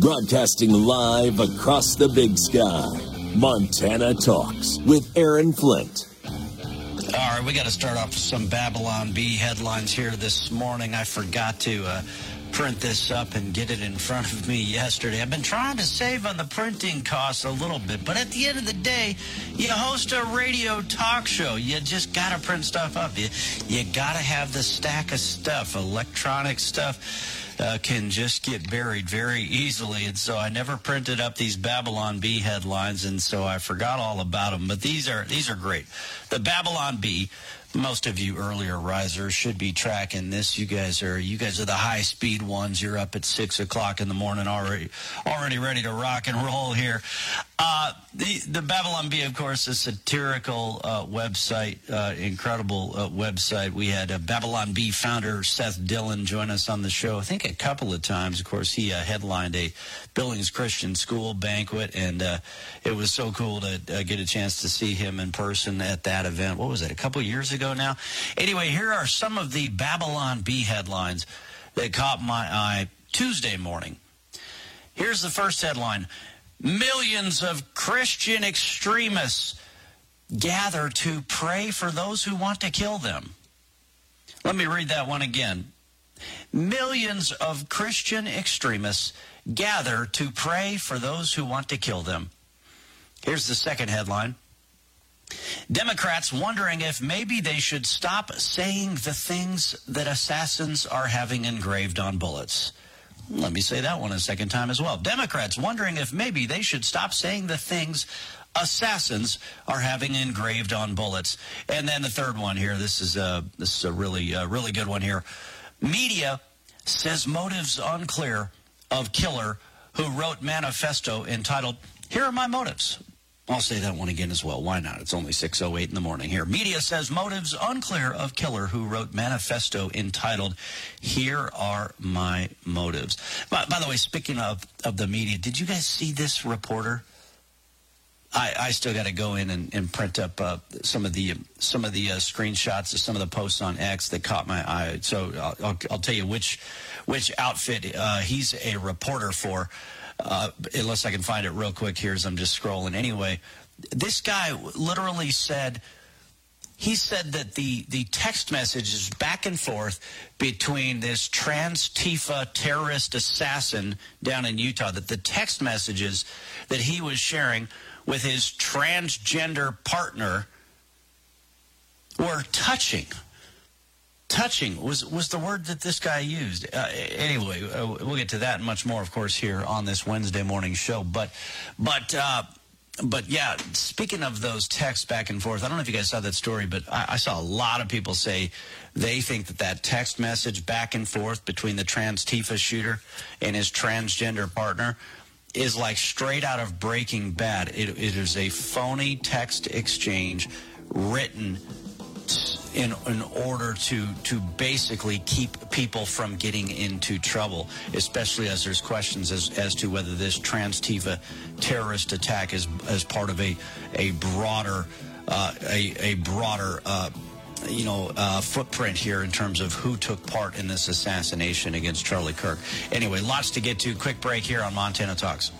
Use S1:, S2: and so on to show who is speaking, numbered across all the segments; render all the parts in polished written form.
S1: Broadcasting live across the big sky. Montana Talks with Aaron Flint.
S2: All right, we got to start off with some Babylon Bee headlines here this morning. I forgot to print this up and get it in front of me yesterday. I've been trying to save on the printing costs a little bit, but at the end of the day, you host a radio talk show. You just got to print stuff up. You got to have the stack of stuff. Electronic stuff can just get buried very easily, and so I never printed up these Babylon Bee headlines, and so I forgot all about them. But these are great. The Babylon Bee. Most of you earlier risers should be tracking this. You guys are the high speed ones. You're up at 6 o'clock in the morning already ready to rock and roll here. The Babylon Bee, of course, is a satirical website, incredible website. We had Babylon Bee founder Seth Dillon join us on the show, I think a couple of times. Of course, he headlined a Billings Christian School banquet, and it was so cool to get a chance to see him in person at that event. What was it, a couple of years ago now? Anyway, here are some of the Babylon Bee headlines that caught my eye Tuesday morning. Here's the first headline. Millions of Christian extremists gather to pray for those who want to kill them. Let me read that one again. Millions of Christian extremists gather to pray for those who want to kill them. Here's the second headline. Democrats wondering if maybe they should stop saying the things that assassins are having engraved on bullets. Let me say that one a second time as well. Democrats wondering if maybe they should stop saying the things assassins are having engraved on bullets. And then the third one here. This is a really good one here. Media says motives unclear of killer who wrote manifesto entitled, "Here are my motives." I'll say that one again as well. Why not? It's only 6:08 in the morning here. Media says motives unclear of killer who wrote manifesto entitled, "Here are my motives." By the way, speaking of the media, did you guys see this reporter? I still got to go in and print up some of the screenshots of some of the posts on X that caught my eye. So I'll tell you which outfit he's a reporter for. Unless I can find it real quick here as I'm just scrolling. Anyway, this guy literally said that the text messages back and forth between this trans-Tifa terrorist assassin down in Utah, that the text messages that he was sharing with his transgender partner were touching. Touching was the word that this guy used. Anyway, we'll get to that and much more, of course, here on this Wednesday morning show. But yeah, speaking of those texts back and forth, I don't know if you guys saw that story, but I saw a lot of people say they think that text message back and forth between the trans-Tifa shooter and his transgender partner is like straight out of Breaking Bad. It is a phony text exchange written in order to basically keep people from getting into trouble, especially as there's questions as to whether this trans-Tifa terrorist attack is as part of a broader footprint here in terms of who took part in this assassination against Charlie Kirk. Anyway, lots to get to. Quick break here on Montana Talks.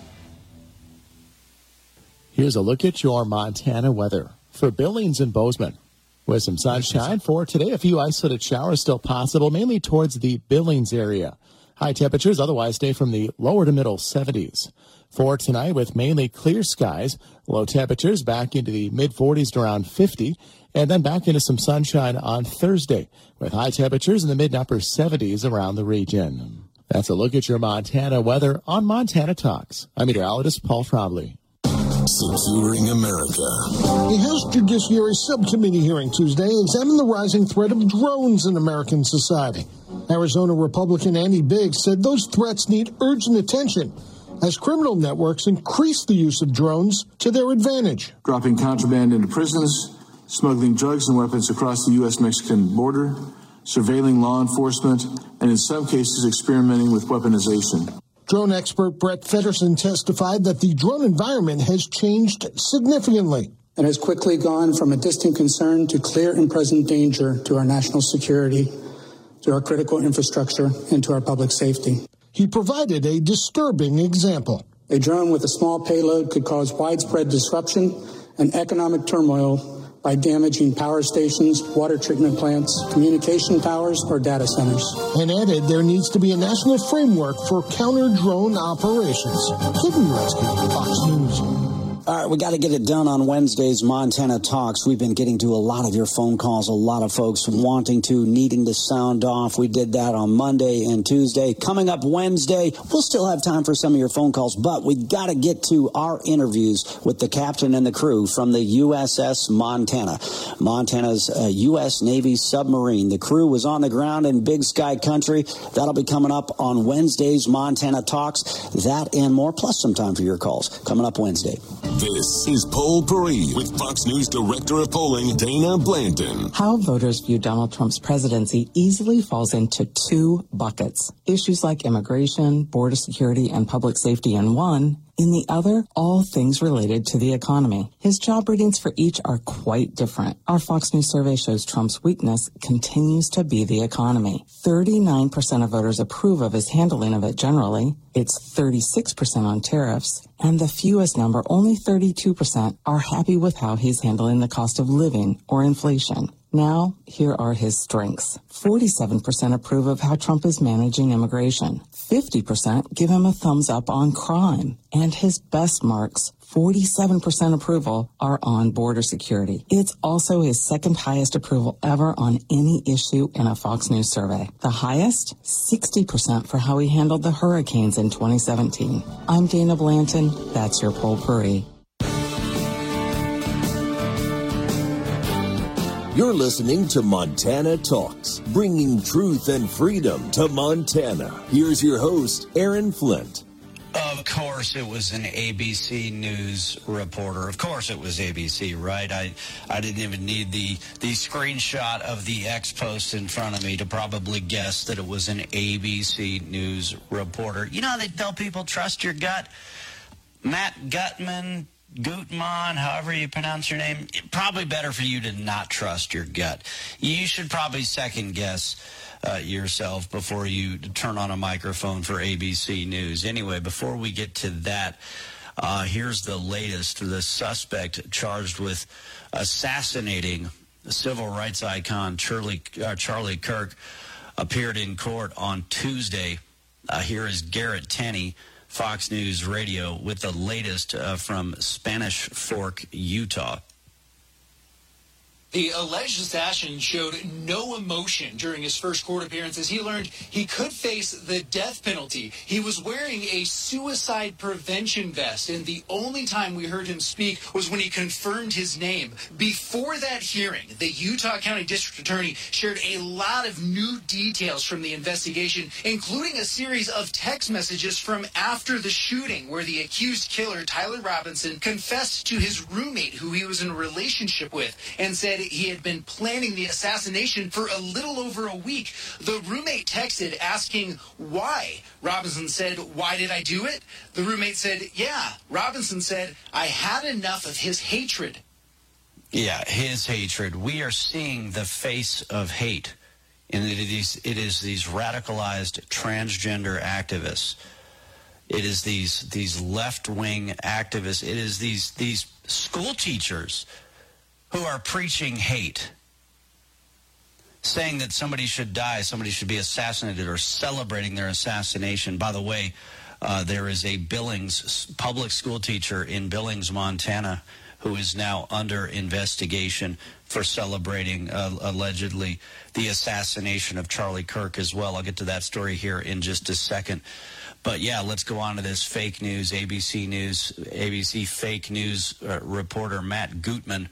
S3: Here's a look at your Montana weather for Billings and Bozeman. With some sunshine for today, a few isolated showers still possible, mainly towards the Billings area. High temperatures otherwise stay from the lower to middle 70s. For tonight, with mainly clear skies, low temperatures back into the mid-40s to around 50, and then back into some sunshine on Thursday, with high temperatures in the mid and upper 70s around the region. That's a look at your Montana weather on Montana Talks. I'm meteorologist Paul Trombley.
S1: Securing America.
S4: The House Judiciary Subcommittee hearing Tuesday examined the rising threat of drones in American society. Arizona Republican Andy Biggs said those threats need urgent attention as criminal networks increase the use of drones to their advantage.
S5: Dropping contraband into prisons, smuggling drugs and weapons across the U.S.-Mexican border, surveilling law enforcement, and in some cases experimenting with weaponization.
S4: Drone expert Brett Fetterson testified that the drone environment has changed significantly.
S6: It has quickly gone from a distant concern to clear and present danger to our national security, to our critical infrastructure, and to our public safety.
S4: He provided a disturbing example.
S6: A drone with a small payload could cause widespread disruption and economic turmoil by damaging power stations, water treatment plants, communication towers, or data centers.
S4: And added there needs to be a national framework for counter-drone operations. Kevin Rescue, Fox News.
S7: All right, we got to get it done on Wednesday's Montana Talks. We've been getting to a lot of your phone calls, a lot of folks needing to sound off. We did that on Monday and Tuesday. Coming up Wednesday, we'll still have time for some of your phone calls, but we got to get to our interviews with the captain and the crew from the USS Montana. Montana's U.S. Navy submarine. The crew was on the ground in Big Sky country. That'll be coming up on Wednesday's Montana Talks. That and more, plus some time for your calls. Coming up Wednesday.
S1: This is Poll Parade with Fox News Director of Polling, Dana Blanton.
S8: How voters view Donald Trump's presidency easily falls into two buckets. Issues like immigration, border security, and public safety in one. In the other, all things related to the economy. His job readings for each are quite different. Our Fox News survey shows Trump's weakness continues to be the economy. 39% of voters approve of his handling of it generally. It's 36% on tariffs. And the fewest number, only 32%, are happy with how he's handling the cost of living or inflation. Now, here are his strengths. 47% approve of how Trump is managing immigration. 50% give him a thumbs up on crime. And his best marks, 47% approval, are on border security. It's also his second highest approval ever on any issue in a Fox News survey. The highest, 60% for how he handled the hurricanes in 2017. I'm Dana Blanton. That's your Poll Parade.
S1: You're listening to Montana Talks, bringing truth and freedom to Montana. Here's your host, Aaron Flint.
S2: Of course it was an ABC News reporter. Of course it was ABC, right? I didn't even need the screenshot of the X post in front of me to probably guess that it was an ABC News reporter. You know how they tell people trust your gut? Matt Gutman, however you pronounce your name, probably better for you to not trust your gut. You should probably second guess yourself before you turn on a microphone for ABC News. Anyway, before we get to that, here's the latest. The suspect charged with assassinating civil rights icon Charlie Kirk appeared in court on Tuesday. Here is Garrett Tenney, Fox News Radio, with the latest from Spanish Fork, Utah.
S9: The alleged assassin showed no emotion during his first court appearance as he learned he could face the death penalty. He was wearing a suicide prevention vest, and the only time we heard him speak was when he confirmed his name. Before that hearing, the Utah County District Attorney shared a lot of new details from the investigation, including a series of text messages from after the shooting where the accused killer, Tyler Robinson, confessed to his roommate who he was in a relationship with and said he had been planning the assassination for a little over a week. The roommate texted asking why. Robinson said, "Why did I do it?" The roommate said, "Yeah." Robinson said, "I had enough of his hatred."
S2: Yeah, his hatred. We are seeing the face of hate. And it is these radicalized transgender activists. It is these left-wing activists. It is these school teachers who are preaching hate, saying that somebody should die, somebody should be assassinated, or celebrating their assassination. By the way, there is a Billings public school teacher in Billings, Montana, who is now under investigation for celebrating, allegedly, the assassination of Charlie Kirk as well. I'll get to that story here in just a second. But yeah, let's go on to this fake news, ABC fake news reporter Matt Gutman.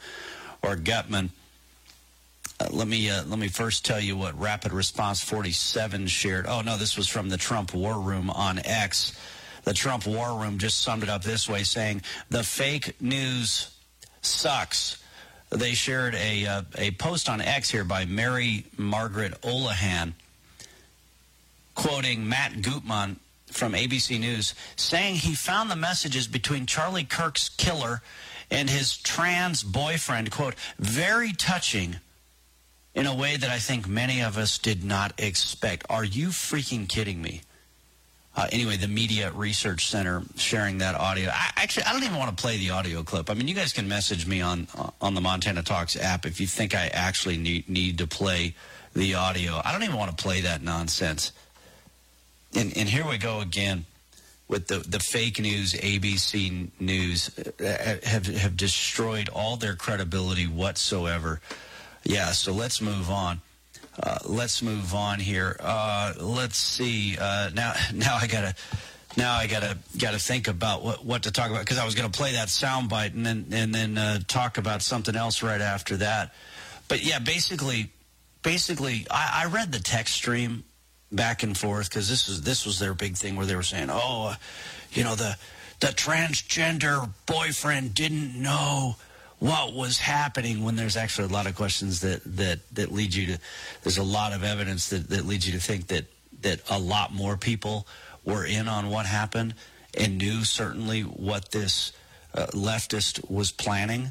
S2: Let me first tell you what Rapid Response 47 shared. Oh, no, this was from the Trump War Room on X. The Trump War Room just summed it up this way, saying, the fake news sucks. They shared a post on X here by Mary Margaret Olahan, quoting Matt Gutman from ABC News, saying he found the messages between Charlie Kirk's killer and his trans boyfriend, quote, very touching in a way that I think many of us did not expect. Are you freaking kidding me? Anyway, the Media Research Center sharing that audio. I don't even want to play the audio clip. I mean, you guys can message me on the Montana Talks app if you think I actually need to play the audio. I don't even want to play that nonsense. And here we go again with the fake news. ABC News have destroyed all their credibility whatsoever. Yeah, so let's move on. Let's move on here. Let's see. Now I gotta think about what to talk about, because I was gonna play that soundbite and then talk about something else right after that. But yeah, basically, I read the text stream back and forth, because this was their big thing where they were saying, the transgender boyfriend didn't know what was happening, when there's actually a lot of questions that lead you to, there's a lot of evidence that leads you to think that a lot more people were in on what happened and knew certainly what this leftist was planning.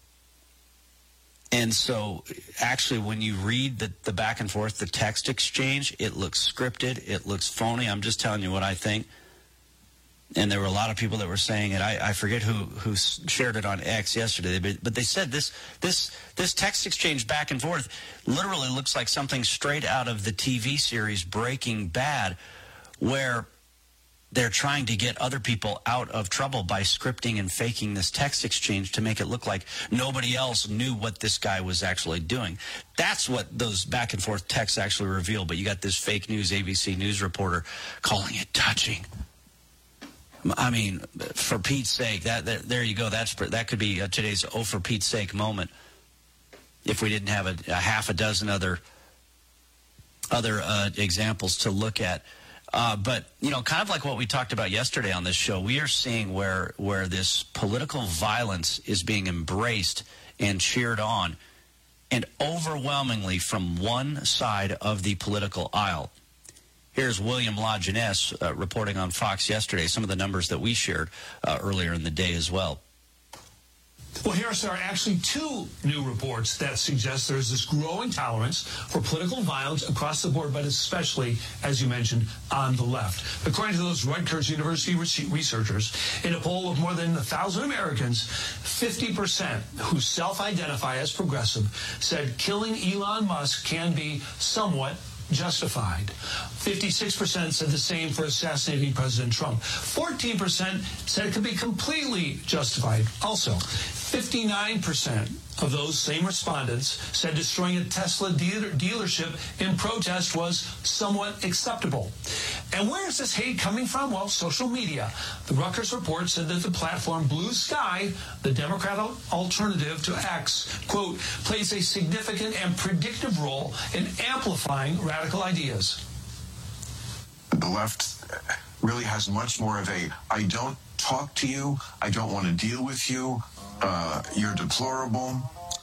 S2: And so actually when you read the back and forth, the text exchange, it looks scripted, it looks phony. I'm just telling you what I think. And there were a lot of people that were saying it. I forget who shared it on X yesterday, but they said this text exchange back and forth literally looks like something straight out of the TV series Breaking Bad, where they're trying to get other people out of trouble by scripting and faking this text exchange to make it look like nobody else knew what this guy was actually doing. That's what those back and forth texts actually reveal. But you got this fake news ABC News reporter calling it touching. I mean, for Pete's sake, there you go. That could be today's "oh, for Pete's sake" moment. If we didn't have a half a dozen other examples to look at, but kind of like what we talked about yesterday on this show, we are seeing where this political violence is being embraced and cheered on, and overwhelmingly from one side of the political aisle. Here's William LaJeunesse reporting on Fox yesterday, some of the numbers that we shared earlier in the day as well.
S10: Well, here are actually two new reports that suggest there's this growing tolerance for political violence across the board, but especially, as you mentioned, on the left. According to those Rutgers University researchers, in a poll of more than 1,000 Americans, 50% who self-identify as progressive said killing Elon Musk can be somewhat justified. 56% said the same for assassinating President Trump. 14% said it could be completely justified. Also, 59% of those same respondents said destroying a Tesla dealership in protest was somewhat acceptable. And where is this hate coming from? Well, social media. The Rutgers report said that the platform Blue Sky, the Democrat alternative to X, quote, plays a significant and predictive role in amplifying radical ideas.
S11: The left really has much more of a, I don't talk to you, I don't want to deal with you, you're deplorable,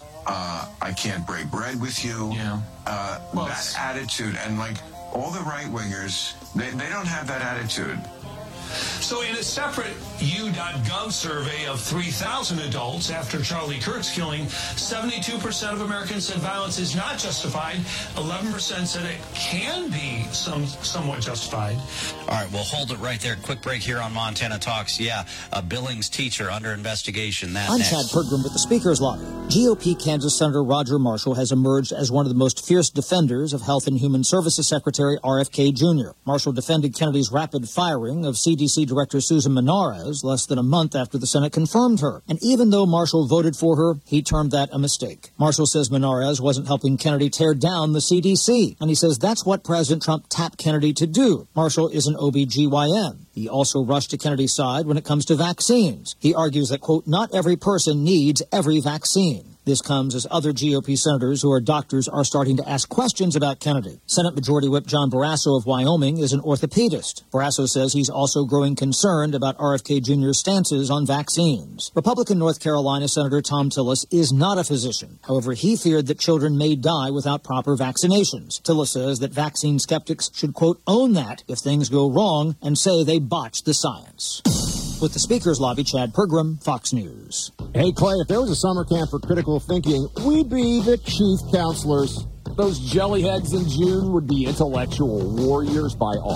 S11: I can't break bread with you. Yeah. That attitude, and like all the right-wingers, they don't have that attitude.
S10: So in a separate U.gov survey of 3,000 adults after Charlie Kirk's killing, 72% of Americans said violence is not justified. 11% said it can be somewhat justified.
S2: All right, well, hold it right there. Quick break here on Montana Talks. Yeah, a Billings teacher under investigation.
S12: I'm Chad Pergram with the Speaker's Lobby. GOP Kansas Senator Roger Marshall has emerged as one of the most fierce defenders of Health and Human Services Secretary RFK Jr. Marshall defended Kennedy's rapid firing of CDC Director Susan Menarez less than a month after the Senate confirmed her. And even though Marshall voted for her, he termed that a mistake. Marshall says Menarez wasn't helping Kennedy tear down the CDC. And he says that's what President Trump tapped Kennedy to do. Marshall is an OBGYN. He also rushed to Kennedy's side when it comes to vaccines. He argues that, quote, not every person needs every vaccine. This comes as other GOP senators who are doctors are starting to ask questions about Kennedy. Senate Majority Whip John Barrasso of Wyoming is an orthopedist. Barrasso says he's also growing concerned about RFK Jr.'s stances on vaccines. Republican North Carolina Senator Tom Tillis is not a physician. However, he feared that children may die without proper vaccinations. Tillis says that vaccine skeptics should, quote, own that if things go wrong and say they botched the science. With the Speaker's Lobby, Chad Pergram, Fox News.
S13: Hey, Clay, if there was a summer camp for critical thinking, we'd be the chief counselors. Those jellyheads in June would be intellectual warriors by August.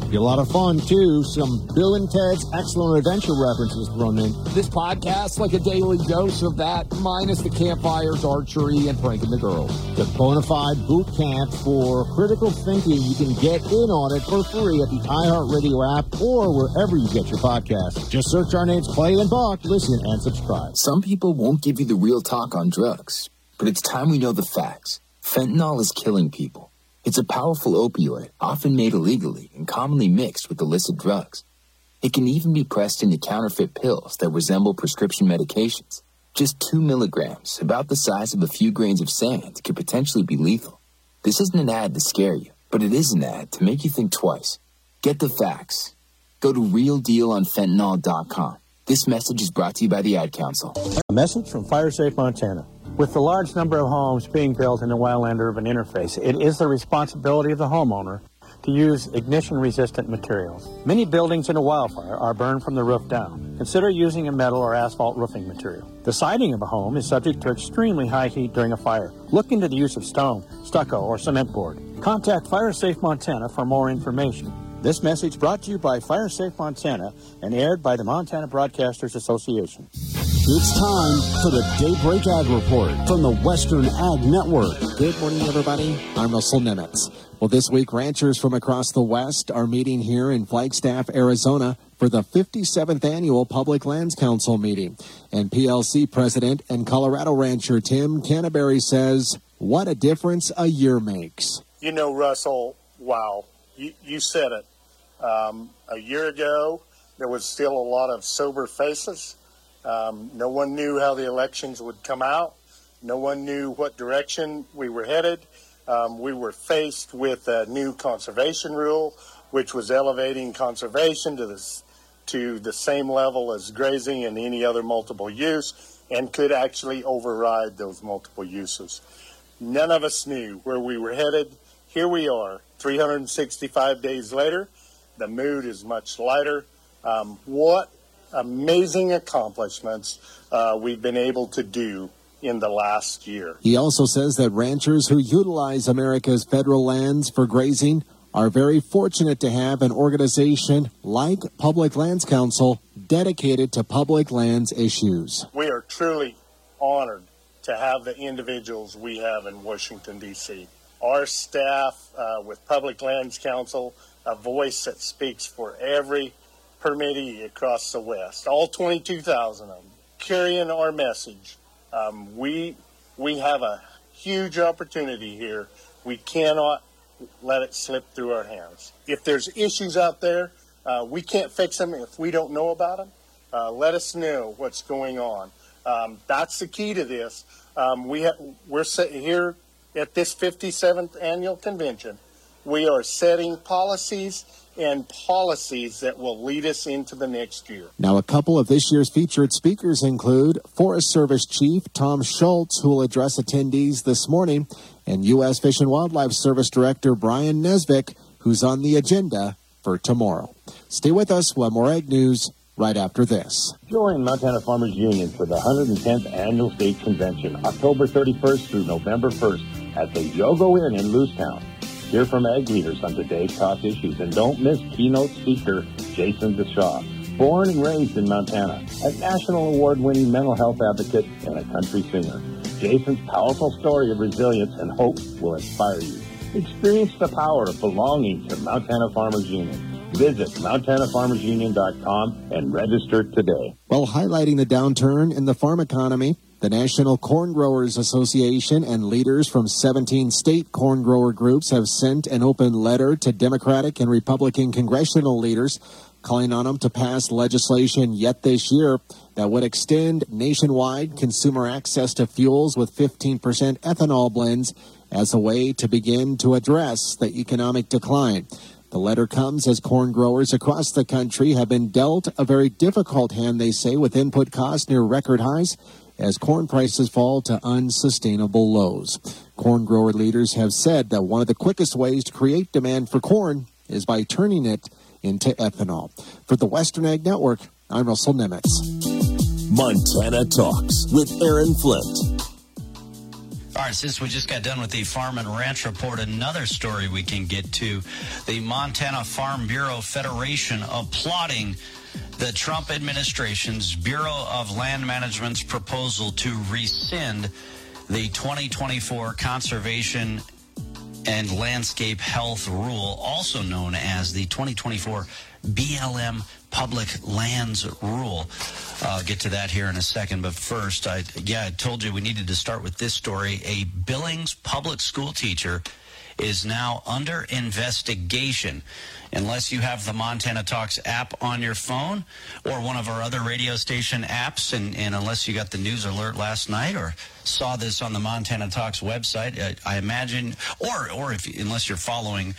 S13: Be a lot of fun, too. Some Bill and Ted's Excellent Adventure references thrown in. This podcast's like a daily dose of that, minus the campfires, archery, and pranking the girls. The Bonafide Boot Camp for critical thinking. You can get in on it for free at the iHeartRadio app or wherever you get your podcasts. Just search our names, Clay and Buck, listen and subscribe.
S14: Some people won't give you the real talk on drugs, but it's time we know the facts. Fentanyl is killing people. It's a powerful opioid, often made illegally and commonly mixed with illicit drugs. It can even be pressed into counterfeit pills that resemble prescription medications. Just 2 milligrams, about the size of a few grains of sand, could potentially be lethal. This isn't an ad to scare you, but it is an ad to make you think twice. Get the facts. Go to realdealonfentanyl.com. This message is brought to you by the Ad Council.
S15: A message from FireSafe Montana. With the large number of homes being built in the Wildland Urban Interface, it is the responsibility of the homeowner to use ignition-resistant materials. Many buildings in a wildfire are burned from the roof down. Consider using a metal or asphalt roofing material. The siding of a home is subject to extremely high heat during a fire. Look into the use of stone, stucco, or cement board. Contact FireSafe Montana for more information. This message brought to you by FireSafe Montana and aired by the Montana Broadcasters Association.
S13: It's time for the Daybreak Ag Report from the Western Ag Network.
S3: Good morning, everybody. I'm Russell Nemitz. Well, this week, ranchers from across the West are meeting here in Flagstaff, Arizona for the 57th Annual Public Lands Council meeting. And PLC President and Colorado rancher Tim Canterbury says, what a difference a year makes.
S16: You know, Russell, wow, you said it. A year ago, there was still a lot of sober faces. No one knew how the elections would come out. No one knew what direction we were headed. We were faced with a new conservation rule, which was elevating conservation to the same level as grazing and any other multiple use, and could actually override those multiple uses. None of us knew where we were headed. Here we are, 365 days later. The mood is much lighter. What amazing accomplishments we've been able to do in the last year.
S3: He also says that ranchers who utilize America's federal lands for grazing are very fortunate to have an organization like Public Lands Council dedicated to public lands issues.
S16: We are truly honored to have the individuals we have in Washington, D.C. Our staff with Public Lands Council, a voice that speaks for every permittee across the West, all 22,000 of them, carrying our message. We have a huge opportunity here. We cannot let it slip through our hands. If there's issues out there, we can't fix them if we don't know about them. Let us know what's going on. That's the key to this. We're sitting here at this 57th annual convention. We are setting policies and policies that will lead us into the next year.
S3: Now, a couple of this year's featured speakers include Forest Service Chief Tom Schultz, who will address attendees this morning, and U.S. Fish and Wildlife Service Director Brian Nesvik, who's on the agenda for tomorrow. Stay with us. We'll have more Ag News right after this.
S15: Join Montana Farmers Union for the 110th Annual State Convention, October 31st through November 1st at the Yogo Inn in Lewistown. Hear from ag leaders on today's top issues, and don't miss keynote speaker Jason DeShaw. Born and raised in Montana, a national award-winning mental health advocate and a country singer. Jason's powerful story of resilience and hope will inspire you. Experience the power of belonging to Montana Farmers Union. Visit MontanaFarmersUnion.com and register today.
S3: Well, highlighting the downturn in the farm economy, the National Corn Growers Association and leaders from 17 state corn grower groups have sent an open letter to Democratic and Republican congressional leaders calling on them to pass legislation yet this year that would extend nationwide consumer access to fuels with 15% ethanol blends as a way to begin to address the economic decline. The letter comes as corn growers across the country have been dealt a very difficult hand, they say, with input costs near record highs as corn prices fall to unsustainable lows. Corn grower leaders have said that one of the quickest ways to create demand for corn is by turning it into ethanol. For the Western Ag Network, I'm Russell Nemitz.
S1: Montana Talks with Aaron Flint.
S2: All right, since we just got done with the Farm and Ranch Report, another story we can get to. The Montana Farm Bureau Federation applauding the Trump administration's Bureau of Land Management's proposal to rescind the 2024 Conservation and Landscape Health Rule, also known as the 2024 BLM Public Lands Rule. I'll get to that here in a second, but first, I told you we needed to start with this story. A Billings public school teacher is now under investigation. Unless you have the Montana Talks app on your phone or one of our other radio station apps, and unless you got the news alert last night or saw this on the Montana Talks website, I imagine, or unless you're following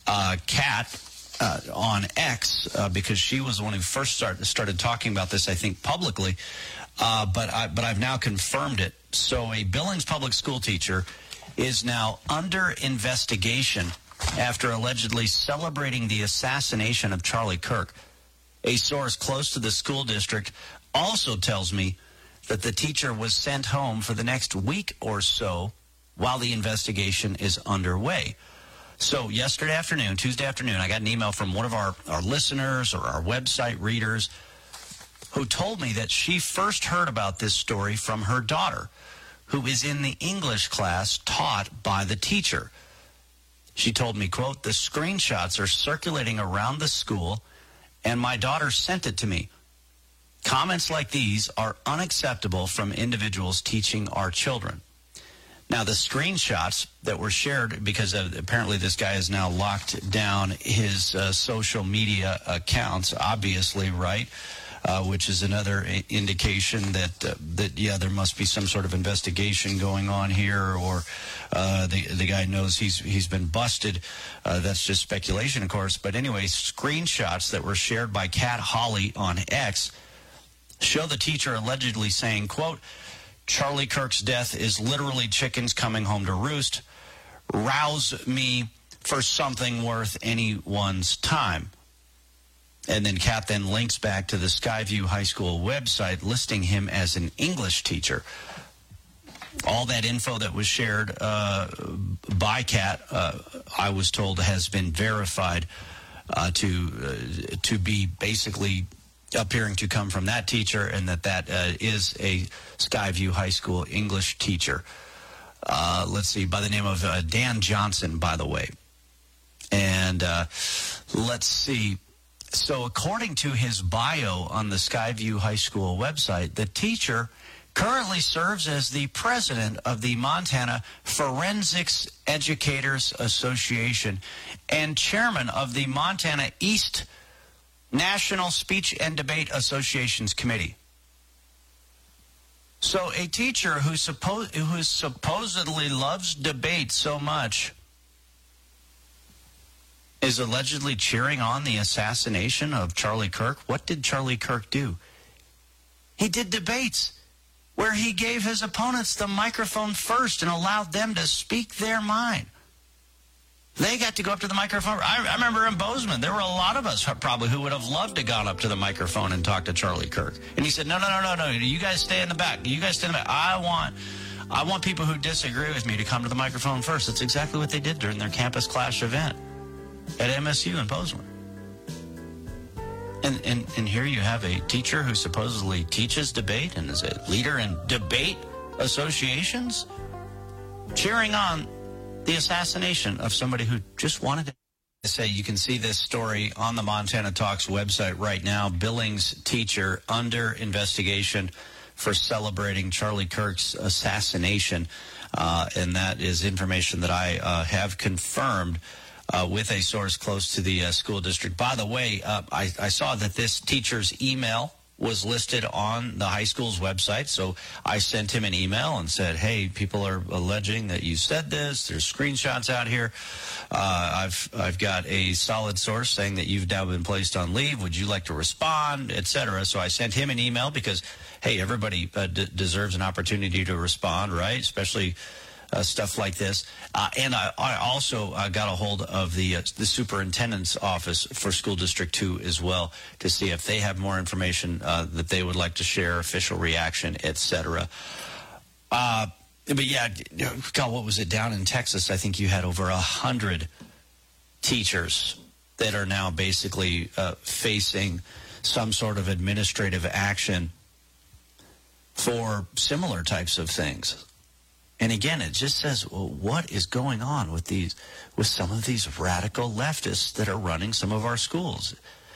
S2: Kat on X, because she was the one who first started talking about this, I think, publicly, but I've now confirmed it. So a Billings public school teacher is now under investigation after allegedly celebrating the assassination of Charlie Kirk. A source close to the school district also tells me that the teacher was sent home for the next week or so while the investigation is underway. So yesterday afternoon, Tuesday afternoon, I got an email from one of our listeners or our website readers who told me that she first heard about this story from her daughter, who is in the English class taught by the teacher. She told me, quote, "The screenshots are circulating around the school, and my daughter sent it to me. Comments like these are unacceptable from individuals teaching our children." Now, the screenshots that were shared, because apparently this guy has now locked down his social media accounts, obviously, right? Which is another indication that there must be some sort of investigation going on here, or the guy knows he's been busted. That's just speculation, of course. But anyway, screenshots that were shared by Kat Hawley on X show the teacher allegedly saying, quote, "Charlie Kirk's death is literally chickens coming home to roost. Rouse me for something worth anyone's time." And then Kat then links back to the Skyview High School website listing him as an English teacher. All that info that was shared by Kat, I was told, has been verified to be basically appearing to come from that teacher, and that is a Skyview High School English teacher. Let's see, by the name of Dan Johnson, by the way. And let's see. So according to his bio on the Skyview High School website, the teacher currently serves as the president of the Montana Forensics Educators Association and chairman of the Montana East National Speech and Debate Association's committee. So a teacher who supposedly loves debate so much is allegedly cheering on the assassination of Charlie Kirk. What did Charlie Kirk do? He did debates where he gave his opponents the microphone first and allowed them to speak their mind. They got to go up to the microphone. I remember in Bozeman, there were a lot of us probably who would have loved to have gone up to the microphone and talked to Charlie Kirk. And he said, no, you guys stay in the back. You guys stay in the back. I want people who disagree with me to come to the microphone first. That's exactly what they did during their Campus Clash event at MSU in Bozeman. And here you have a teacher who supposedly teaches debate and is a leader in debate associations cheering on the assassination of somebody who just wanted to say. You can see this story on the Montana Talks website right now. Billings teacher under investigation for celebrating Charlie Kirk's assassination. And that is information that I have confirmed with a source close to the school district. By the way, I saw that this teacher's email was listed on the high school's website, so I sent him an email and said, hey, people are alleging that you said this. There's screenshots out here. I've got a solid source saying that you've now been placed on leave. Would you like to respond, etc.? So I sent him an email because, hey, everybody deserves an opportunity to respond, right? Especially stuff like this. And I also got a hold of the superintendent's office for School District 2 as well to see if they have more information that they would like to share, official reaction, etc. But yeah, God, what was it down in Texas? I think you had over 100 teachers that are now basically facing some sort of administrative action for similar types of things. And again, it just says, well, what is going on with some of these radical leftists that are running some of our schools?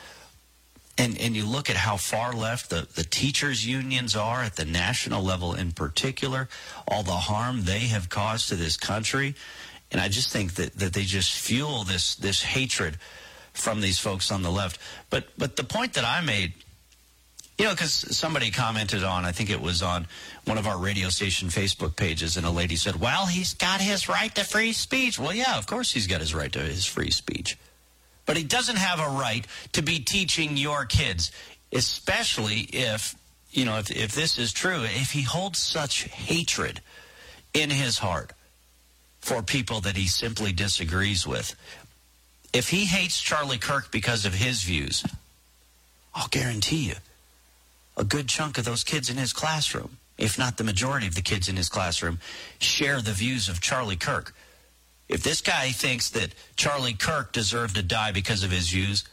S2: And you look at how far left the teachers' unions are at the national level in particular, all the harm they have caused to this country. And I just think that they just fuel this hatred from these folks on the left. But the point that I made, because somebody commented on, I think it was on one of our radio station Facebook pages, and a lady said, well, he's got his right to free speech. Well, yeah, of course he's got his right to his free speech. But he doesn't have a right to be teaching your kids, especially if this is true, if he holds such hatred in his heart for people that he simply disagrees with. If he hates Charlie Kirk because of his views, I'll guarantee you a good chunk of those kids in his classroom, if not the majority of the kids in his classroom, share the views of Charlie Kirk. If this guy thinks that Charlie Kirk deserved to die because of his views,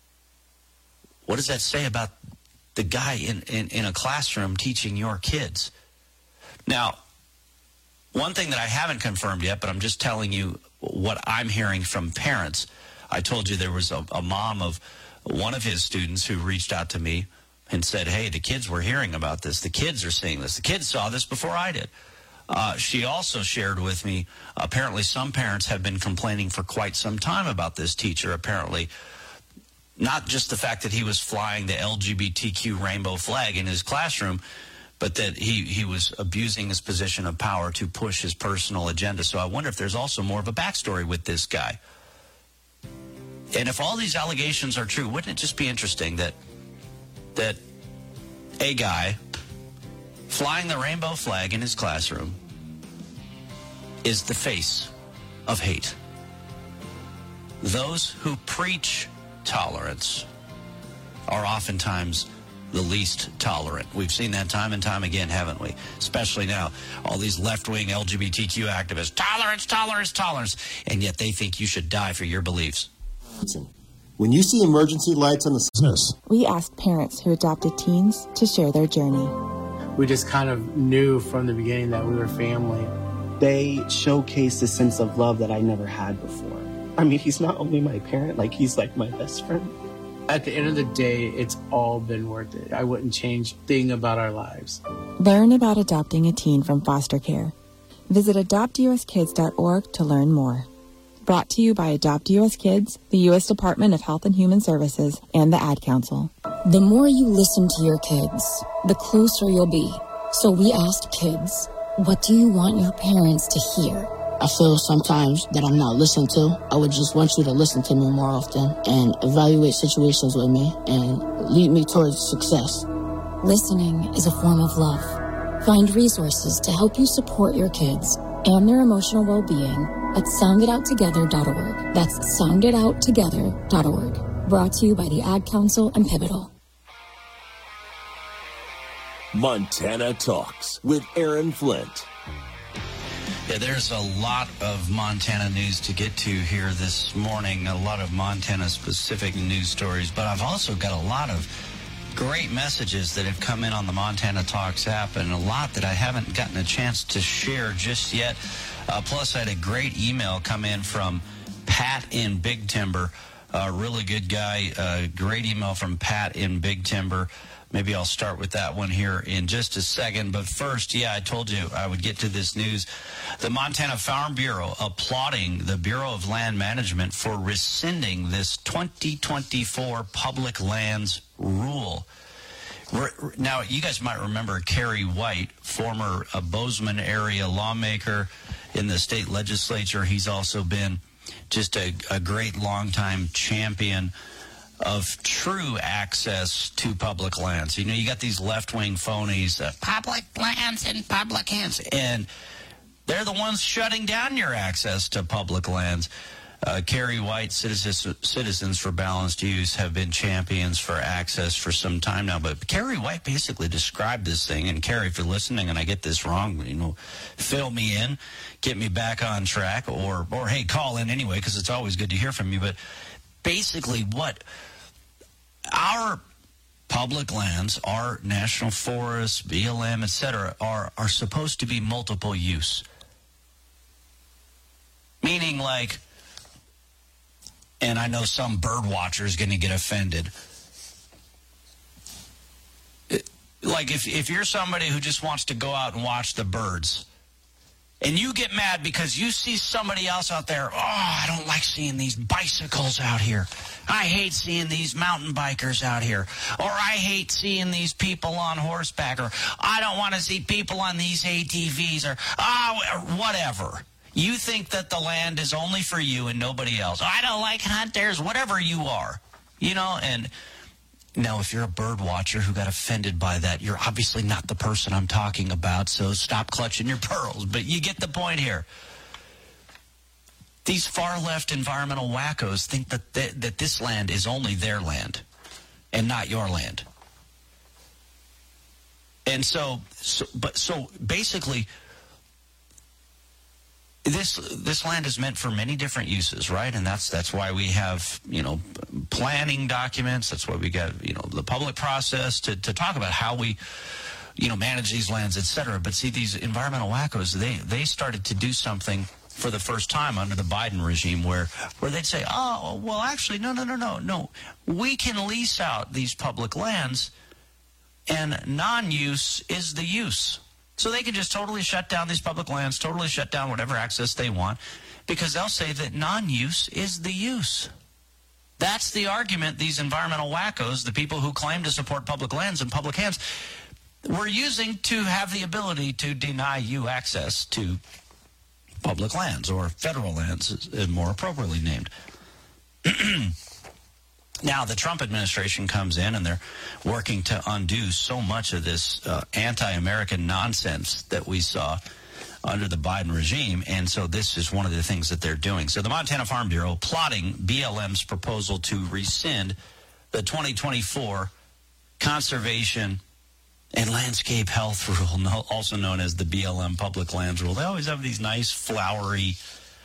S2: what does that say about the guy in a classroom teaching your kids? Now, one thing that I haven't confirmed yet, but I'm just telling you what I'm hearing from parents. I told you there was a mom of one of his students who reached out to me and said, hey, the kids were hearing about this. The kids are seeing this. The kids saw this before I did. She also shared with me, apparently some parents have been complaining for quite some time about this teacher, apparently. Not just the fact that he was flying the LGBTQ rainbow flag in his classroom, but that he was abusing his position of power to push his personal agenda. So I wonder if there's also more of a backstory with this guy. And if all these allegations are true, wouldn't it just be interesting that a guy flying the rainbow flag in his classroom is the face of hate? Those who preach tolerance are oftentimes the least tolerant. We've seen that time and time again, haven't we? Especially now, all these left-wing LGBTQ activists, tolerance, tolerance, tolerance, and yet they think you should die for your beliefs.
S17: When you see emergency lights on the business,
S18: we asked parents who adopted teens to share their journey.
S19: We just kind of knew from the beginning that we were family.
S20: They showcased a sense of love that I never had before. I mean, he's not only my parent, he's like my best friend.
S19: At the end of the day, it's all been worth it. I wouldn't change a thing about our lives.
S18: Learn about adopting a teen from foster care. Visit adoptuskids.org to learn more. Brought to you by Adopt US Kids, the U.S. Department of Health and Human Services, and the Ad Council.
S21: The more you listen to your kids, the closer you'll be. So we asked kids, what do you want your parents to hear?
S22: I feel sometimes that I'm not listened to. I would just want you to listen to me more often and evaluate situations with me and lead me towards success.
S21: Listening is a form of love. Find resources to help you support your kids and their emotional well-being at soundidouttogether.org. That's soundidouttogether.org. Brought to you by the Ad Council and Pivotal.
S1: Montana Talks with Aaron Flint.
S2: Yeah, there's a lot of Montana news to get to here this morning, a lot of Montana-specific news stories, but I've also got a lot of great messages that have come in on the Montana Talks app, and a lot that I haven't gotten a chance to share just yet. Plus, I had a great email come in from Pat in Big Timber, a really good guy. Great email from Pat in Big Timber. Maybe I'll start with that one here in just a second. But first, I told you I would get to this news. The Montana Farm Bureau applauding the Bureau of Land Management for rescinding this 2024 public lands rule. Now, you guys might remember Kerry White, former Bozeman area lawmaker in the state legislature. He's also been just a great longtime champion of true access to public lands. You know, you got these left-wing phonies, public lands in public hands, and they're the ones shutting down your access to public lands. Carrie White, Citizens for Balanced Use, have been champions for access for some time now. But Carrie White basically described this thing. And Carrie, if you're listening and I get this wrong, fill me in, get me back on track, or hey, call in anyway, because it's always good to hear from you. But basically what our public lands, our national forests, BLM, etc., are supposed to be multiple use. Meaning, like, and I know some bird watcher is going to get offended. Like, if you're somebody who just wants to go out and watch the birds, and you get mad because you see somebody else out there, I don't like seeing these bicycles out here. I hate seeing these mountain bikers out here. Or I hate seeing these people on horseback. Or I don't want to see people on these ATVs. Or whatever. You think that the land is only for you and nobody else. I don't like hunters, whatever you are. And now if you're a bird watcher who got offended by that, you're obviously not the person I'm talking about, so stop clutching your pearls. But you get the point here. These far-left environmental wackos think that this land is only their land and not your land. And so basically, this land is meant for many different uses, right? And that's why we have, planning documents. That's why we got, the public process to talk about how we, manage these lands, et cetera. But see, these environmental wackos, they started to do something for the first time under the Biden regime where they'd say, well, actually, no. We can lease out these public lands, and non-use is the use. So they can just totally shut down these public lands, totally shut down whatever access they want, because they'll say that non-use is the use. That's the argument these environmental wackos, the people who claim to support public lands and public hands, were using to have the ability to deny you access to public lands, or federal lands, more appropriately named. Now, the Trump administration comes in, and they're working to undo so much of this anti-American nonsense that we saw under the Biden regime, and so this is one of the things that they're doing. So the Montana Farm Bureau plotting BLM's proposal to rescind the 2024 Conservation and Landscape Health Rule, also known as the BLM Public Lands Rule. They always have these nice, flowery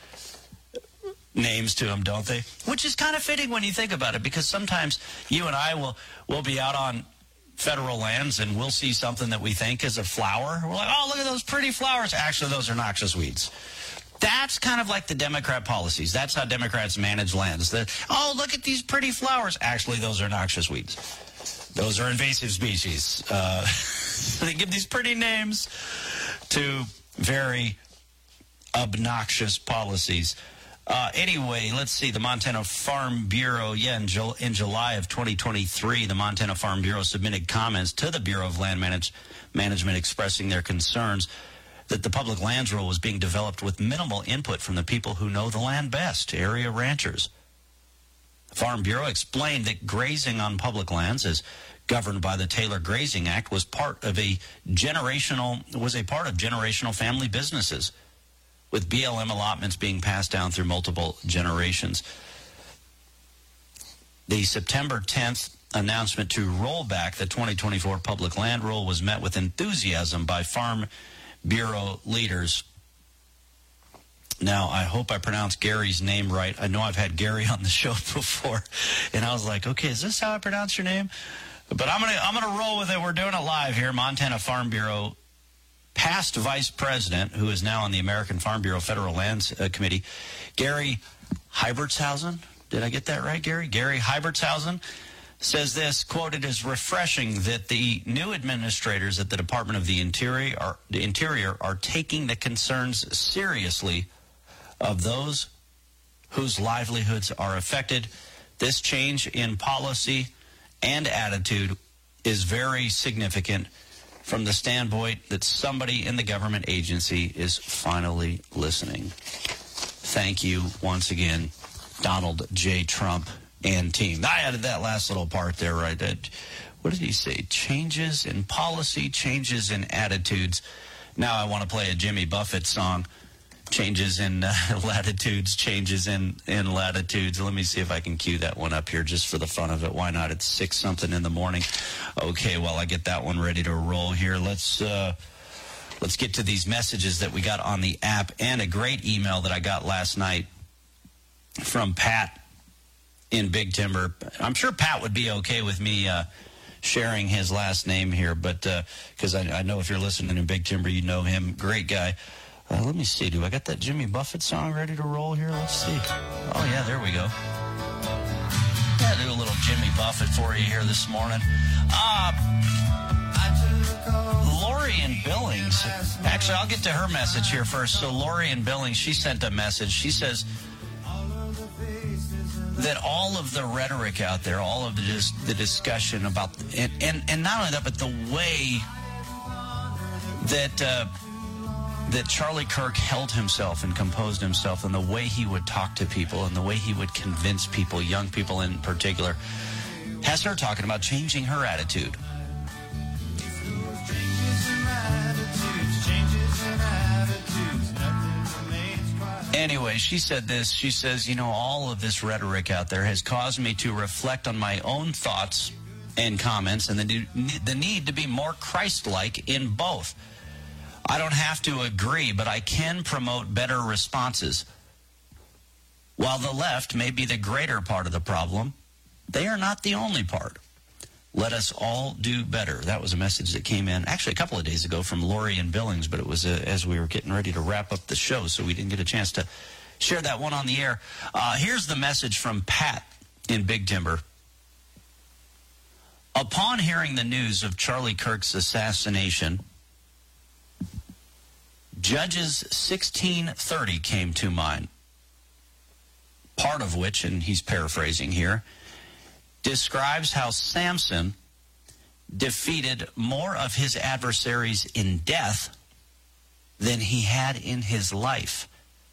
S2: names to them, don't they? Which is kind of fitting when you think about it, because sometimes you and I will be out on federal lands and we'll see something that we think is a flower. We're like, look at those pretty flowers. Actually, those are noxious weeds. That's kind of like the Democrat policies. That's how Democrats manage lands. Look at these pretty flowers. Actually, those are noxious weeds. Those are invasive species. They give these pretty names to very obnoxious policies. Anyway, let's see. The Montana Farm Bureau, in July of 2023, the Montana Farm Bureau submitted comments to the Bureau of Land Management expressing their concerns that the public lands rule was being developed with minimal input from the people who know the land best, area ranchers. The Farm Bureau explained that grazing on public lands, as governed by the Taylor Grazing Act, was part of generational family businesses, with BLM allotments being passed down through multiple generations. The September 10th announcement to roll back the 2024 public land rule was met with enthusiasm by Farm Bureau leaders. Now, I hope I pronounced Gary's name right. I know I've had Gary on the show before, and I was like, okay, is this how I pronounce your name? But I'm gonna roll with it. We're doing it live here. Montana Farm Bureau past vice president, who is now on the American Farm Bureau Federal Lands Committee, Gary Heibertshausen. Did I get that right, Gary? Gary Heibertshausen says this, quote, "It is refreshing that the new administrators at the Department of the Interior are taking the concerns seriously of those whose livelihoods are affected. This change in policy and attitude is very significant from the standpoint that somebody in the government agency is finally listening. Thank you once again, Donald J. Trump and team." I added that last little part there, right? What did he say? Changes in policy, changes in attitudes. Now I want to play a Jimmy Buffett song. changes in latitudes, changes in latitudes. Let me see if I can cue that one up here just for the fun of it. Why not? It's 6-something in the morning. Okay, well, I get that one ready to roll here. Let's get to these messages that we got on the app and a great email that I got last night from Pat in Big Timber. I'm sure Pat would be okay with me sharing his last name here, but because I know if you're listening in Big Timber, you know him. Great guy. Let me see. Do I got that Jimmy Buffett song ready to roll here? Let's see. Oh, yeah, there we go. Yeah, do a little Jimmy Buffett for you here this morning. Lori in Billings. Actually, I'll get to her message here first. So Lori in Billings, she sent a message. She says that all of the rhetoric out there, all of the discussion about, and not only that, but the way that Charlie Kirk held himself and composed himself, and the way he would talk to people and the way he would convince people, young people in particular, has her talking about changing her attitude. Anyway, she said this. She says, you know, all of this rhetoric out there has caused me to reflect on my own thoughts and comments and the need to be more Christ-like in both. I don't have to agree, but I can promote better responses. While the left may be the greater part of the problem, they are not the only part. Let us all do better. That was a message that came in actually a couple of days ago from Lori in Billings, but it was as we were getting ready to wrap up the show, so we didn't get a chance to share that one on the air. Here's the message from Pat in Big Timber. Upon hearing the news of Charlie Kirk's assassination, Judges 16:30 came to mind, part of which, and he's paraphrasing here, describes how Samson defeated more of his adversaries in death than he had in his life.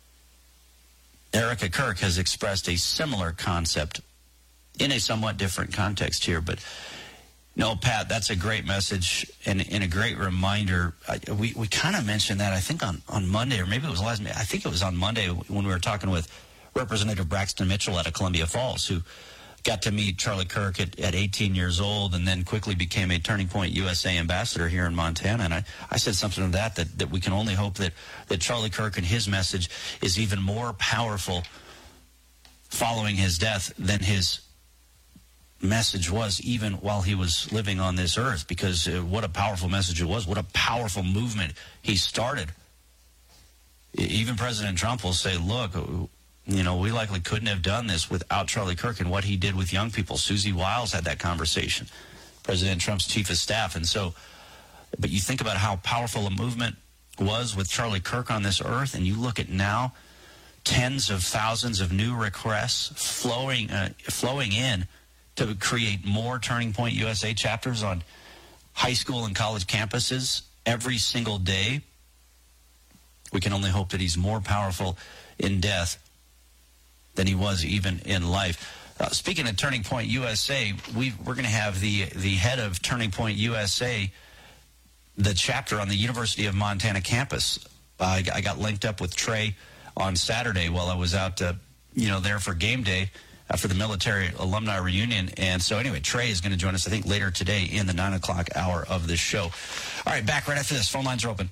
S2: Erica Kirk has expressed a similar concept in a somewhat different context here, but no, Pat, that's a great message and a great reminder. We kind of mentioned that, I think, on Monday, or maybe it was last. I think it was on Monday when we were talking with Representative Braxton Mitchell out of Columbia Falls, who got to meet Charlie Kirk at 18 years old and then quickly became a Turning Point USA ambassador here in Montana. And I said something of that we can only hope that Charlie Kirk and his message is even more powerful following his death than his message was even while he was living on this earth, because what a powerful message it was, what a powerful movement he started. Even President Trump will say, look, you know, we likely couldn't have done this without Charlie Kirk and what he did with young people. Susie Wiles had that conversation, President Trump's chief of staff. And so, but you think about how powerful a movement was with Charlie Kirk on this earth, and you look at now, tens of thousands of new requests flowing in to create more Turning Point USA chapters on high school and college campuses every single day. We can only hope that he's more powerful in death than he was even in life. Speaking of Turning Point USA, we're going to have the head of Turning Point USA, the chapter on the University of Montana campus. I got linked up with Trey on Saturday while I was out there for game day for the military alumni reunion. And so anyway, Trey is going to join us, I think, later today in the 9 o'clock hour of this show. All right, back right after this. Phone lines are open.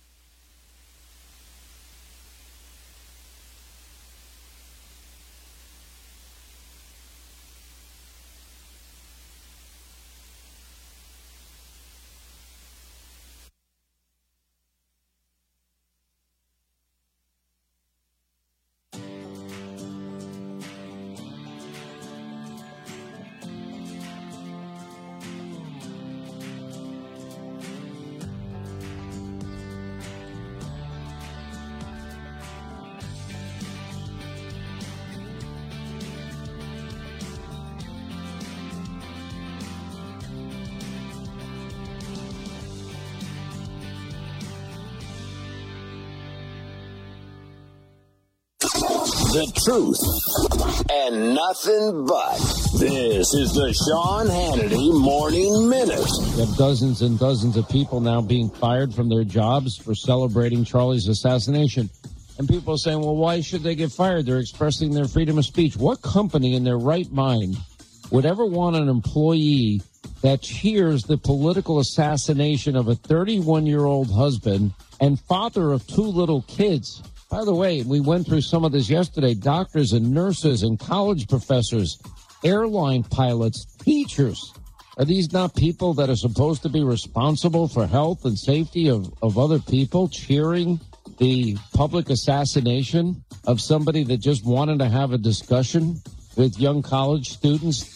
S1: The truth and nothing but. This is the Sean Hannity Morning Minute.
S5: You have dozens and dozens of people now being fired from their jobs for celebrating Charlie's assassination. And people are saying, well, why should they get fired? They're expressing their freedom of speech. What company in their right mind would ever want an employee that cheers the political assassination of a 31-year-old husband and father of 2 little kids? By the way, we went through some of this yesterday. Doctors and nurses and college professors, airline pilots, teachers. Are these not people that are supposed to be responsible for health and safety of other people, cheering the public assassination of somebody that just wanted to have a discussion with young college students?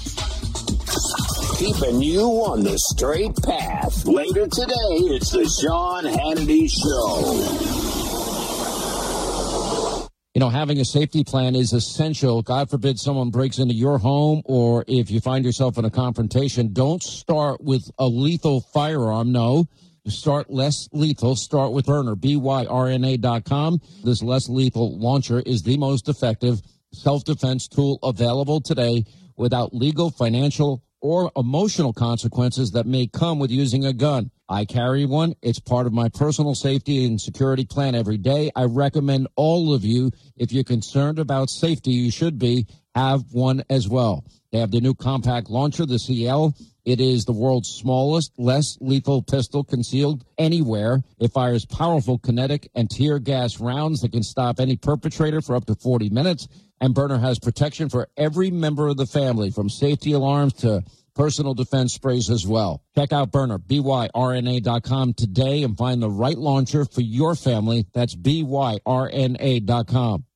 S1: Keeping you on the straight path. Later today, it's the Sean Hannity Show.
S5: You know, having a safety plan is essential. God forbid someone breaks into your home, or if you find yourself in a confrontation, don't start with a lethal firearm. No, start less lethal. Start with Byrna, BYRNA.com. This less lethal launcher is the most effective self-defense tool available today without legal, financial, or emotional consequences that may come with using a gun. I carry one. It's part of my personal safety and security plan every day. I recommend all of you, if you're concerned about safety, you should be, have one as well. They have the new compact launcher, the CL. It is the world's smallest, less lethal pistol concealed anywhere. It fires powerful kinetic and tear gas rounds that can stop any perpetrator for up to 40 minutes. And Byrna has protection for every member of the family, from safety alarms to personal defense sprays as well. Check out Byrna, BYRNA.com today and find the right launcher for your family. That's BYRNA.com.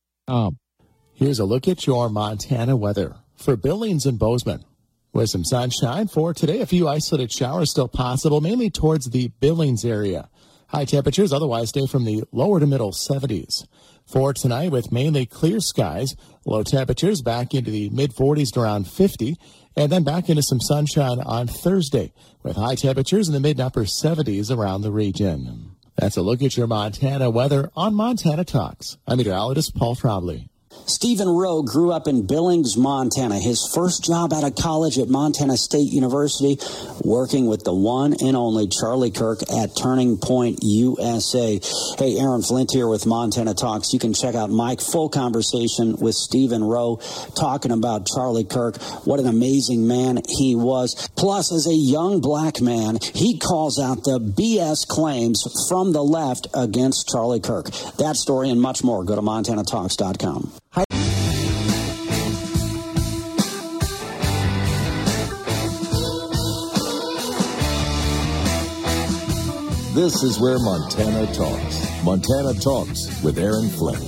S3: Here's a look at your Montana weather for Billings and Bozeman. With some sunshine for today, a few isolated showers still possible, mainly towards the Billings area. High temperatures otherwise stay from the lower to middle 70s. For tonight, with mainly clear skies, low temperatures back into the mid-40s to around 50, and then back into some sunshine on Thursday, with high temperatures in the mid and upper 70s around the region. That's a look at your Montana weather on Montana Talks. I'm meteorologist Paul Trombley.
S7: Stephen Rowe grew up in Billings, Montana. His first job out of college at Montana State University, working with the one and only Charlie Kirk at Turning Point USA. Hey, Aaron Flint here with Montana Talks. You can check out my full conversation with Stephen Rowe talking about Charlie Kirk, what an amazing man he was. Plus, as a young black man, he calls out the BS claims from the left against Charlie Kirk. That story and much more, go to MontanaTalks.com.
S1: This is where Montana talks. Montana Talks with Aaron Flint.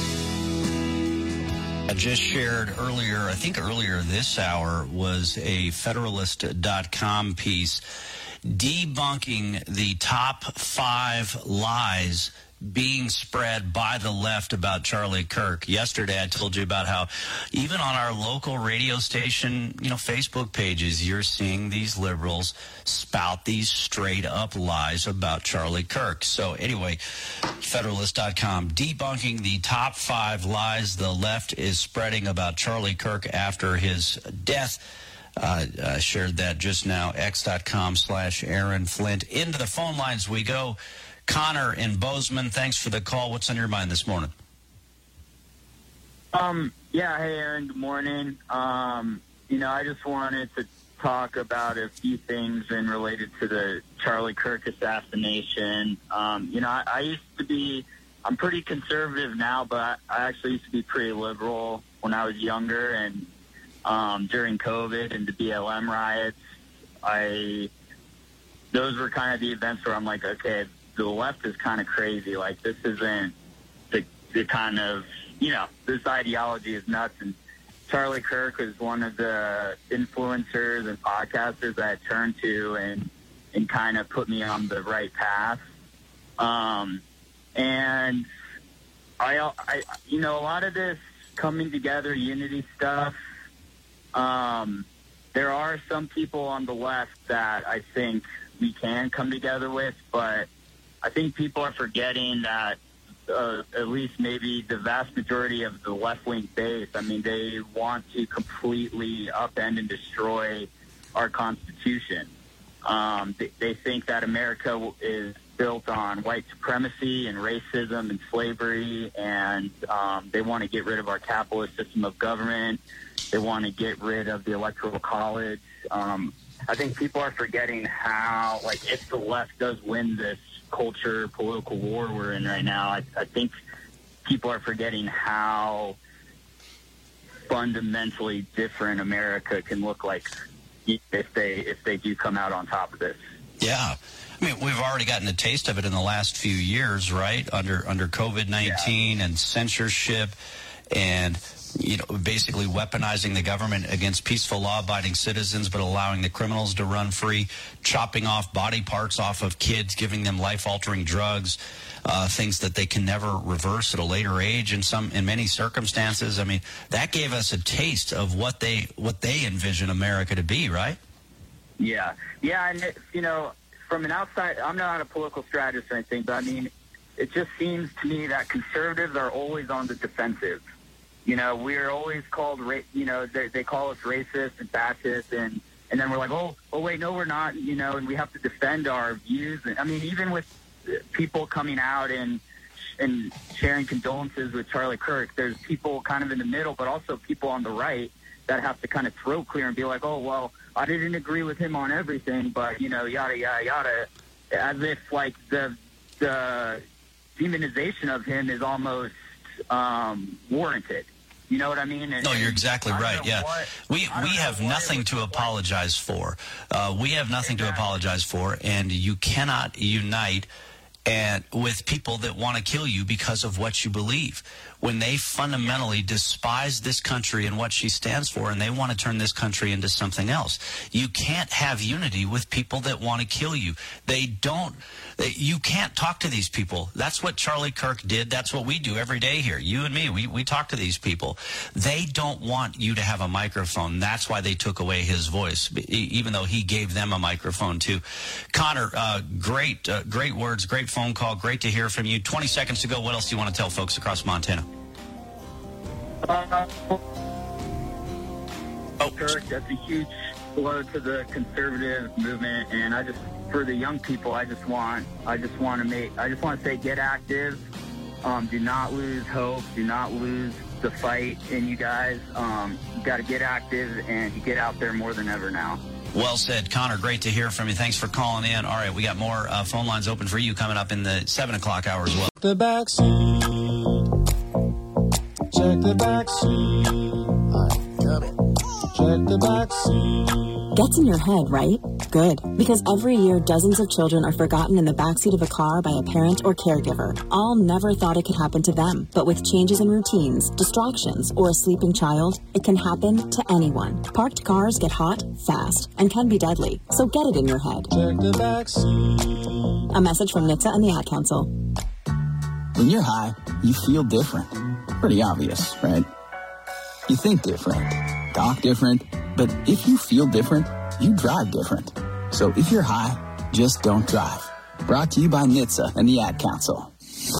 S2: I just shared earlier, I think earlier this hour, was a Federalist.com piece debunking the top 5 lies being spread by the left about Charlie Kirk. Yesterday, I told you about how even on our local radio station, Facebook pages, you're seeing these liberals spout these straight-up lies about Charlie Kirk. So anyway, Federalist.com, debunking the top 5 lies the left is spreading about Charlie Kirk after his death. I shared that just now, x.com/Aaron Flint. Into the phone lines we go. Connor in Bozeman, thanks for the call. What's on your mind this morning?
S6: Yeah, hey, Aaron, good morning. I just wanted to talk about a few things in related to the Charlie Kirk assassination. I used to be, I'm pretty conservative now, but I actually used to be pretty liberal when I was younger, and during COVID and the BLM riots, those were kind of the events where I'm like, okay, the left is kind of crazy. Like, this isn't the kind of, this ideology is nuts. And Charlie Kirk was one of the influencers and podcasters that I turned to and kind of put me on the right path. And I a lot of this coming together, unity stuff, there are some people on the left that I think we can come together with, but I think people are forgetting that at least maybe the vast majority of the left-wing base, they want to completely upend and destroy our Constitution. They think that America is built on white supremacy and racism and slavery, and they want to get rid of our capitalist system of government. They want to get rid of the Electoral College. I think people are forgetting how, like, if the left does win this political war we're in right now, I think people are forgetting how fundamentally different America can look like if they do come out on top of this.
S2: Yeah. I mean, we've already gotten a taste of it in the last few years, right? Under COVID-19 and censorship and, you know, basically weaponizing the government against peaceful, law-abiding citizens, but allowing the criminals to run free, chopping off body parts off of kids, giving them life-altering drugs, things that they can never reverse at a later age in many circumstances. I mean, that gave us a taste of what they envision America to be, right?
S6: Yeah. Yeah, and, you know, from an outside, I'm not a political strategist or anything, but I mean, it just seems to me that conservatives are always on the defensive. You know, we're always called, you know, they call us racist and fascist, and then we're like, oh, wait, no, we're not, you know, and we have to defend our views. And I mean, even with people coming out and sharing condolences with Charlie Kirk, there's people kind of in the middle, but also people on the right that have to kind of throat clear and be like, oh, well, I didn't agree with him on everything, but, you know, yada, yada, yada, as if, like, the demonization of him is almost warranted. You know what I mean?
S2: No, you're exactly right. Yeah, we have nothing to apologize for. We have nothing to apologize for, and you cannot unite with people that want to kill you because of what you believe. When they fundamentally despise this country and what she stands for, and they want to turn this country into something else. You can't have unity with people that want to kill you. You can't talk to these people. That's what Charlie Kirk did. That's what we do every day here. You and me, we talk to these people. They don't want you to have a microphone. That's why they took away his voice, even though he gave them a microphone too. Connor, great words, great phone call. Great to hear from you. 20 seconds to go. What else do you want to tell folks across Montana?
S6: Kirk, that's a huge blow to the conservative movement, and for the young people, I just want to say, get active. Do not lose hope. Do not lose the fight in you guys. You got to get active and get out there more than ever now.
S2: Well said, Connor. Great to hear from you. Thanks for calling in. All right, we got more phone lines open for you coming up in the 7 o'clock hour as well.
S4: The backseat. Check the backseat. I got it. Check the backseat.
S8: Gets in your head, right? Good. Because every year, dozens of children are forgotten in the backseat of a car by a parent or caregiver. All never thought it could happen to them. But with changes in routines, distractions, or a sleeping child, it can happen to anyone. Parked cars get hot, fast, and can be deadly. So get it in your head.
S4: Check the backseat.
S8: A message from NHTSA and the Ad Council.
S14: When you're high, you feel different. Pretty obvious, right? You think different, talk different, but if you feel different, you drive different. So if you're high, just don't drive. Brought to you by NHTSA and the Ad Council.